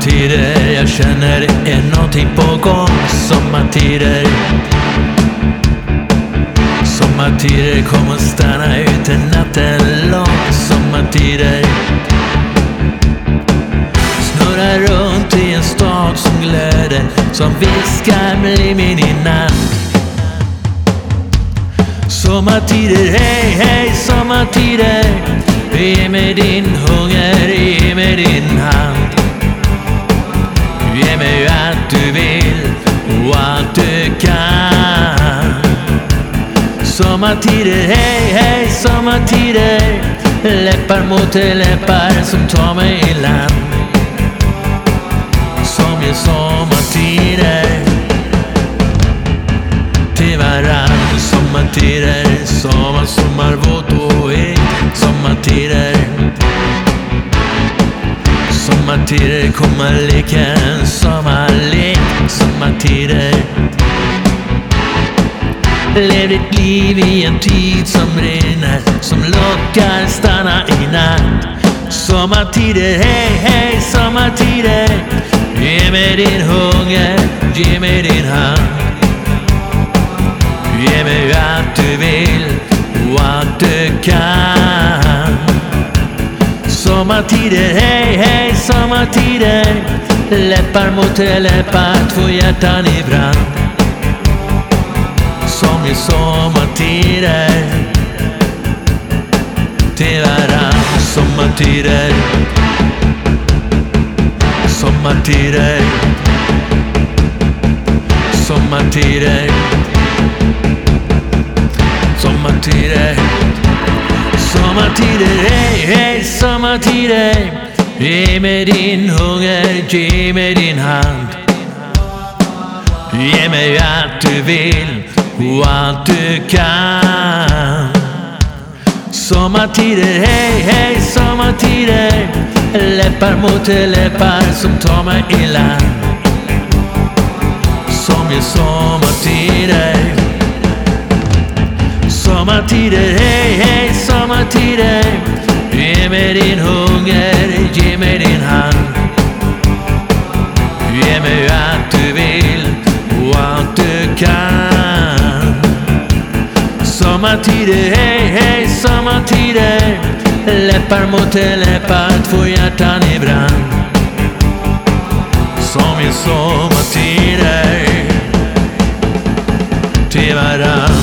Sommartider, jag känner det är någonting på gång. Sommartider. Sommartider, kom och stanna ute natten lång. Sommartider. Snurrar runt i en stad som glöder, som viskar bli min innan. Sommartider, hej hej sommartider. Ge mig din hunger, ge mig din hand. Ge mig allt du vill och allt du kan. Sommartider, hej hej sommartider. Läppar mot läppar som tar mig i land. Som ger sommartider till varann. Sommartider, sommar, våt och het. Sommartider. Sommartider, komma leka en sommarlek. Sommartider. Lev ditt liv i en tid som rinner, som lockar stanna i natt. Sommartider, hej hej sommartider. Ge mig din hunger, ge mig din hand. Ge mig allt du vill och allt du kan. Sommartider, hej hej sommartider. Läppar mot läppar, två hjärtan i brand. Som i sommartider till varann. Sommartider. Sommartider. Sommartider. Sommartider. Sommartider, hej hej sommartider. Ge mig din hunger, ge mig din hand. Ge mig allt du vill och allt du kan. Sommartider, hej hej sommartider. Läppar mot läppar som tar mig i land. Som ger sommartider. Sommartider, hej hej sommartider. Ge mig din hunger, ge mig din hand. Ge mig allt du vill och allt du kan. Sommartider, hej hej sommartider. Läppar mot läppar, två hjärtan i brand. Som i sommartider till varann.